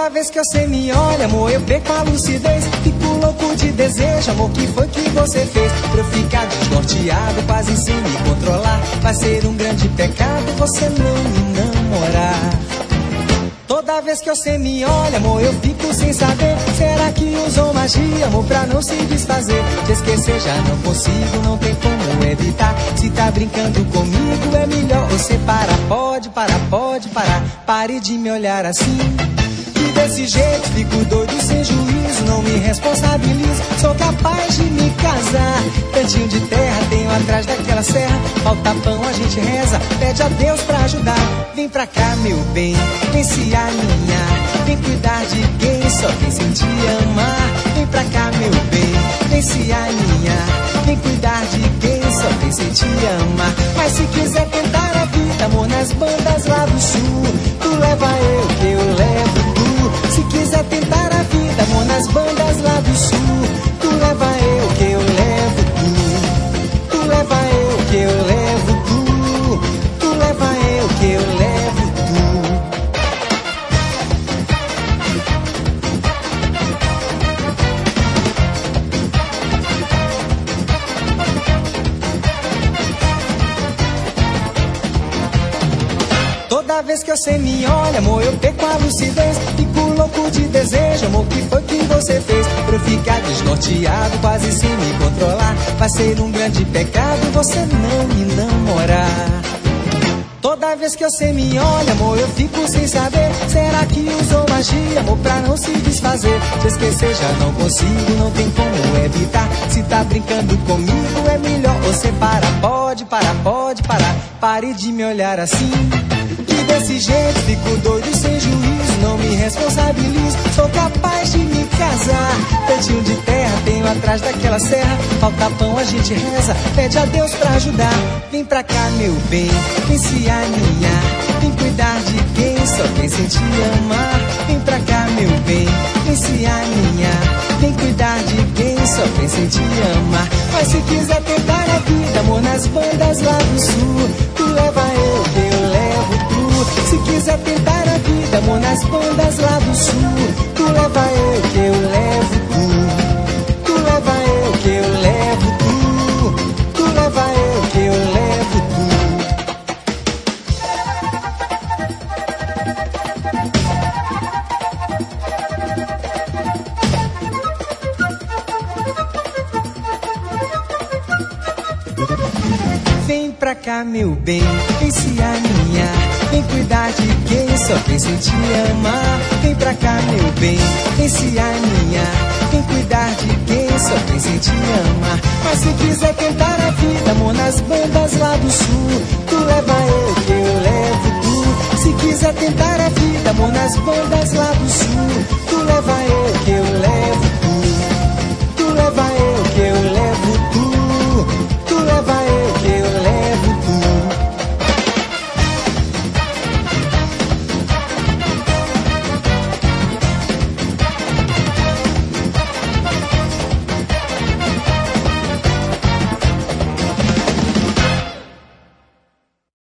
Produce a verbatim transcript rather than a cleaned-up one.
Toda vez que você me olha, amor, eu perco a lucidez. Fico louco de desejo, amor, que foi que você fez? Pra eu ficar desnorteado, quase sem me controlar. Vai ser um grande pecado você não me namorar. Toda vez que você me olha, amor, eu fico sem saber. Será que usou magia, amor, pra não se desfazer? Te esquecer já não consigo, não tem como evitar. Se tá brincando comigo, é melhor você parar. Pode parar, pode parar, pare de me olhar assim. Que desse jeito fico doido sem juízo, não me responsabilizo. Sou capaz de me casar. Cantinho de terra tenho atrás daquela serra. Falta pão, a gente reza, pede a Deus pra ajudar. Vem pra cá, meu bem, vem se aninhar. Vem cuidar de quem só pensa em te amar. Vem pra cá, meu bem, vem se aninhar. Vem cuidar de quem só pensa em te amar. Mas se quiser tentar a vida, amor, nas bandas lá do sul, tu leva eu que eu levo tu. Se quiser tentar a vida, amor, nas bandas lá do sul, tu leva eu que eu levo tu. Tu leva eu que eu levo tu. Tu leva eu que eu levo tu. Toda vez que você me olha, amor, eu perco a lucidez. Fico louco de desejo, amor, que foi que você fez? Pra eu ficar desnorteado, quase sem me controlar. Vai ser um grande pecado você não me namorar. Toda vez que você me olha, amor, eu fico sem saber. Será que usou magia, amor, pra não se desfazer? Te esquecer já não consigo, não tem como evitar. Se tá brincando comigo, é melhor você parar. Pode parar, pode parar, pare de me olhar assim. Que desse jeito fico doido sem juízo, não me responsabilizo. Sou capaz de me casar. Cantinho de terra tenho atrás daquela serra. Falta pão, a gente reza, pede a Deus pra ajudar. Vem pra cá, meu bem, vem se aninhar. Vem cuidar de quem só pensa em te amar. Vem pra cá, meu bem, vem se aninhar. Vem cuidar de quem só pensa em te amar. Mas se quiser tentar a vida, amor, nas bandas lá do sul, tu leva eu que eu levo tu. Se quiser tentar a vida, amor, nas bandas lá do sul, tu leva eu que eu levo tu. Tu leva eu que eu levo tu. Tu leva eu que eu levo tu. Vem pra cá, meu bem, vem se aninhar. Vem cuidar de quem só pensa em te amar. Vem pra cá, meu bem, vem se aninhar. Vem cuidar de quem só pensa em te amar. Mas se quiser tentar a vida, amor, nas bandas lá do sul, tu leva eu que eu levo tu. Se quiser tentar a vida, amor, nas bandas lá do sul, tu leva